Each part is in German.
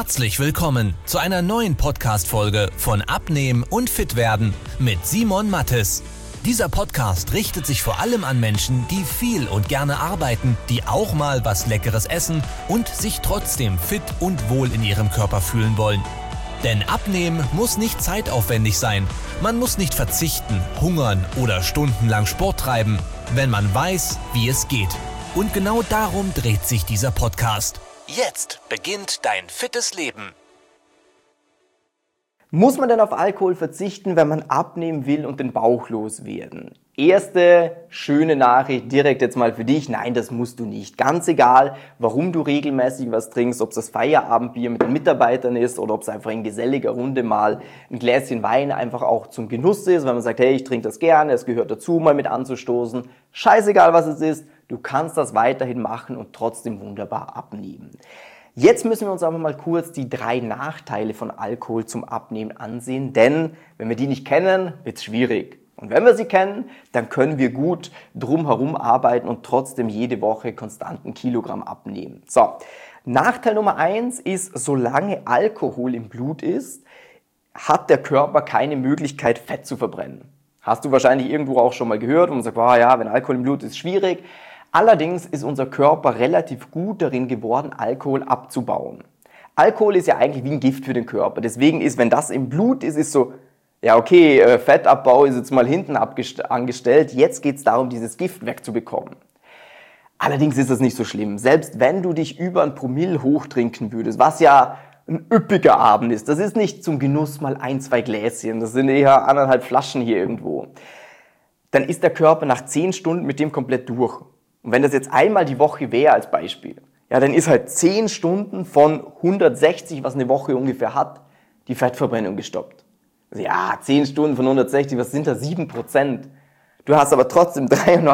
Herzlich willkommen zu einer neuen Podcast-Folge von Abnehmen und Fitwerden mit Simon Mattes. Dieser Podcast richtet sich vor allem an Menschen, die viel und gerne arbeiten, die auch mal was Leckeres essen und sich trotzdem fit und wohl in ihrem Körper fühlen wollen. Denn Abnehmen muss nicht zeitaufwendig sein. Man muss nicht verzichten, hungern oder stundenlang Sport treiben, wenn man weiß, wie es geht. Und genau darum dreht sich dieser Podcast. Jetzt beginnt dein fittes Leben. Muss man denn auf Alkohol verzichten, wenn man abnehmen will und den Bauch loswerden? Erste schöne Nachricht direkt jetzt mal für dich. Nein, das musst du nicht. Ganz egal, warum du regelmäßig was trinkst, ob es das Feierabendbier mit den Mitarbeitern ist oder ob es einfach in geselliger Runde mal ein Gläschen Wein einfach auch zum Genuss ist, wenn man sagt, hey, ich trinke das gerne, es gehört dazu, mal mit anzustoßen. Scheißegal, was es ist, du kannst das weiterhin machen und trotzdem wunderbar abnehmen. Jetzt müssen wir uns aber mal kurz die 3 Nachteile von Alkohol zum Abnehmen ansehen, denn wenn wir die nicht kennen, wird es schwierig. Und wenn wir sie kennen, dann können wir gut drumherum arbeiten und trotzdem jede Woche konstant ein Kilogramm abnehmen. So, Nachteil Nummer 1 ist, solange Alkohol im Blut ist, hat der Körper keine Möglichkeit, Fett zu verbrennen. Hast du wahrscheinlich irgendwo auch schon mal gehört und man sagt, oh ja, wenn Alkohol im Blut ist, schwierig. Allerdings ist unser Körper relativ gut darin geworden, Alkohol abzubauen. Alkohol ist ja eigentlich wie ein Gift für den Körper. Deswegen ist, wenn das im Blut ist, ist so, ja okay, Fettabbau ist jetzt mal hinten angestellt. Jetzt geht es darum, dieses Gift wegzubekommen. Allerdings ist das nicht so schlimm. Selbst wenn du dich über 1 Promille hochtrinken würdest, was ja ein üppiger Abend ist, das ist nicht zum Genuss mal 1, 2 Gläschen, das sind eher 1,5 Flaschen hier irgendwo, dann ist der Körper nach 10 Stunden mit dem komplett durch. Und wenn das jetzt einmal die Woche wäre als Beispiel, ja, dann ist halt 10 Stunden von 160, was eine Woche ungefähr hat, die Fettverbrennung gestoppt. Also ja, 10 Stunden von 160, was sind da? 7%. Du hast aber trotzdem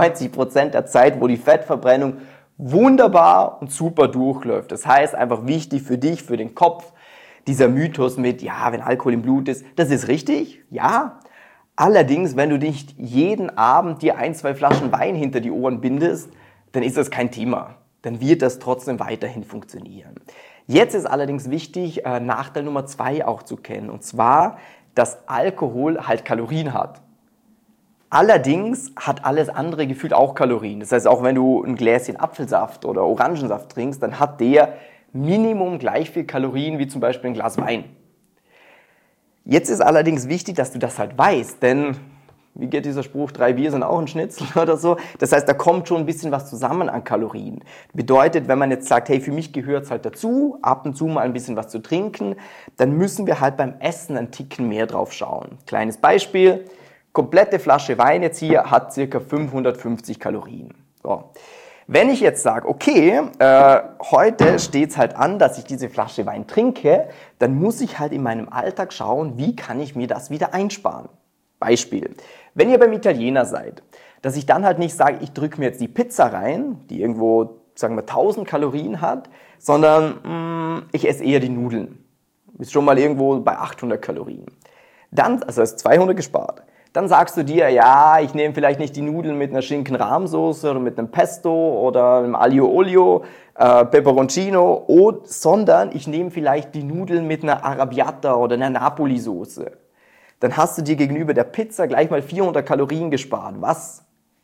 93% der Zeit, wo die Fettverbrennung wunderbar und super durchläuft. Das heißt, einfach wichtig für dich, für den Kopf, dieser Mythos mit, ja, wenn Alkohol im Blut ist, das ist richtig, ja. Allerdings, wenn du nicht jeden Abend dir 1, 2 Flaschen Wein hinter die Ohren bindest, dann ist das kein Thema. Dann wird das trotzdem weiterhin funktionieren. Jetzt ist allerdings wichtig, Nachteil Nummer 2 auch zu kennen. Und zwar, dass Alkohol halt Kalorien hat. Allerdings hat alles andere gefühlt auch Kalorien. Das heißt, auch wenn du ein Gläschen Apfelsaft oder Orangensaft trinkst, dann hat der Minimum gleich viel Kalorien wie zum Beispiel ein Glas Wein. Jetzt ist allerdings wichtig, dass du das halt weißt, denn wie geht dieser Spruch, 3 Bier sind auch ein Schnitzel oder so. Das heißt, da kommt schon ein bisschen was zusammen an Kalorien. Bedeutet, wenn man jetzt sagt, hey, für mich gehört es halt dazu, ab und zu mal ein bisschen was zu trinken, dann müssen wir halt beim Essen einen Ticken mehr drauf schauen. Kleines Beispiel, komplette Flasche Wein jetzt hier hat ca. 550 Kalorien. So. Wenn ich jetzt sage, okay, heute steht es halt an, dass ich diese Flasche Wein trinke, dann muss ich halt in meinem Alltag schauen, wie kann ich mir das wieder einsparen. Beispiel, wenn ihr beim Italiener seid, dass ich dann halt nicht sage, ich drücke mir jetzt die Pizza rein, die irgendwo, sagen wir, 1000 Kalorien hat, sondern ich esse eher die Nudeln. Ist schon mal irgendwo bei 800 Kalorien. Dann, also ist 200 gespart. Dann sagst du dir, ja, ich nehme vielleicht nicht die Nudeln mit einer Schinken-Rahmsoße oder mit einem Pesto oder einem Aglio Olio, Peperoncino, sondern ich nehme vielleicht die Nudeln mit einer Arrabbiata oder einer Napoli-Soße. Dann hast du dir gegenüber der Pizza gleich mal 400 Kalorien gespart, was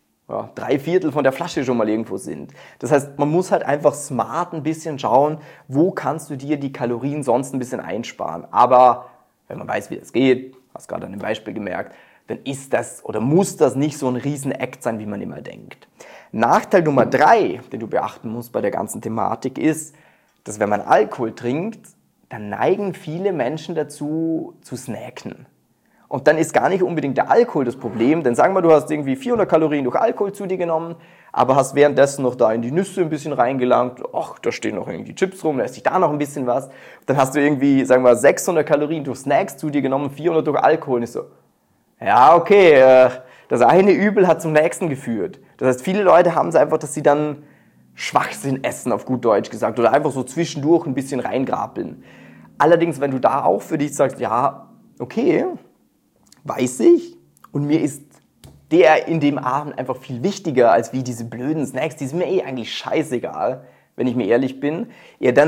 3/4 von der Flasche schon mal irgendwo sind. Das heißt, man muss halt einfach smart ein bisschen schauen, wo kannst du dir die Kalorien sonst ein bisschen einsparen. Aber wenn man weiß, wie das geht, hast gerade an dem Beispiel gemerkt, dann ist das oder muss das nicht so ein Riesen-Act sein, wie man immer denkt. Nachteil Nummer 3, den du beachten musst bei der ganzen Thematik, ist, dass wenn man Alkohol trinkt, dann neigen viele Menschen dazu, zu snacken. Und dann ist gar nicht unbedingt der Alkohol das Problem, denn sagen wir, du hast irgendwie 400 Kalorien durch Alkohol zu dir genommen, aber hast währenddessen noch da in die Nüsse ein bisschen reingelangt, ach, da stehen noch irgendwie Chips rum, da esse ich da noch ein bisschen was. Dann hast du irgendwie, sagen wir, 600 Kalorien durch Snacks zu dir genommen, 400 durch Alkohol. Und ist so, ja, okay, das eine Übel hat zum nächsten geführt. Das heißt, viele Leute haben es einfach, dass sie dann Schwachsinn essen, auf gut Deutsch gesagt, oder einfach so zwischendurch ein bisschen reingrapeln. Allerdings, wenn du da auch für dich sagst, ja, okay, weiß ich, und mir ist der in dem Abend einfach viel wichtiger als wie diese blöden Snacks, die sind mir eigentlich scheißegal, wenn ich mir ehrlich bin, ja, dann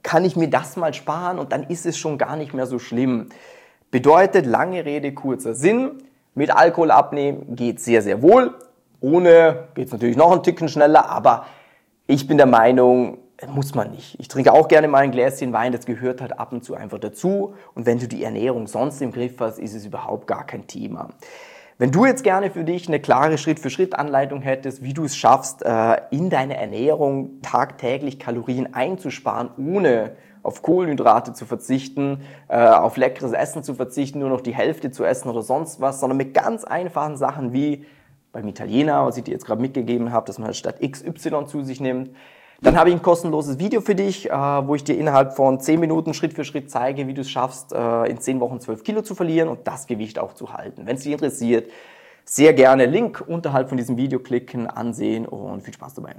kann ich mir das mal sparen und dann ist es schon gar nicht mehr so schlimm. Bedeutet, lange Rede, kurzer Sinn, mit Alkohol abnehmen geht sehr, sehr wohl. Ohne geht es natürlich noch ein Ticken schneller, aber ich bin der Meinung, muss man nicht. Ich trinke auch gerne mal ein Gläschen Wein, das gehört halt ab und zu einfach dazu. Und wenn du die Ernährung sonst im Griff hast, ist es überhaupt gar kein Thema. Wenn du jetzt gerne für dich eine klare Schritt-für-Schritt-Anleitung hättest, wie du es schaffst, in deine Ernährung tagtäglich Kalorien einzusparen, ohne auf Kohlenhydrate zu verzichten, auf leckeres Essen zu verzichten, nur noch die Hälfte zu essen oder sonst was, sondern mit ganz einfachen Sachen wie beim Italiener, was ich dir jetzt gerade mitgegeben habe, dass man statt XY zu sich nimmt, dann habe ich ein kostenloses Video für dich, wo ich dir innerhalb von 10 Minuten Schritt für Schritt zeige, wie du es schaffst, in 10 Wochen 12 Kilo zu verlieren und das Gewicht auch zu halten. Wenn es dich interessiert, sehr gerne Link unterhalb von diesem Video klicken, ansehen und viel Spaß dabei.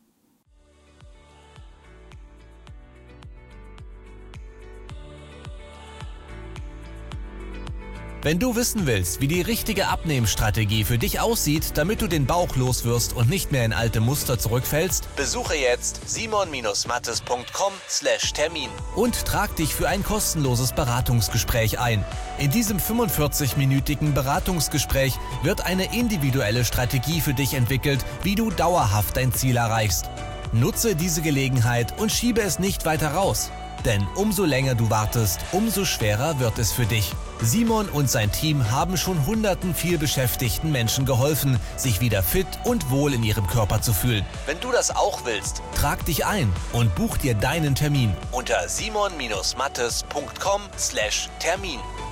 Wenn du wissen willst, wie die richtige Abnehmstrategie für dich aussieht, damit du den Bauch loswirst und nicht mehr in alte Muster zurückfällst, besuche jetzt simon-mattes.com/Termin und trag dich für ein kostenloses Beratungsgespräch ein. In diesem 45-minütigen Beratungsgespräch wird eine individuelle Strategie für dich entwickelt, wie du dauerhaft dein Ziel erreichst. Nutze diese Gelegenheit und schiebe es nicht weiter raus. Denn umso länger du wartest, umso schwerer wird es für dich. Simon und sein Team haben schon hunderten vielbeschäftigten Menschen geholfen, sich wieder fit und wohl in ihrem Körper zu fühlen. Wenn du das auch willst, trag dich ein und buch dir deinen Termin unter simon-mattes.com/Termin.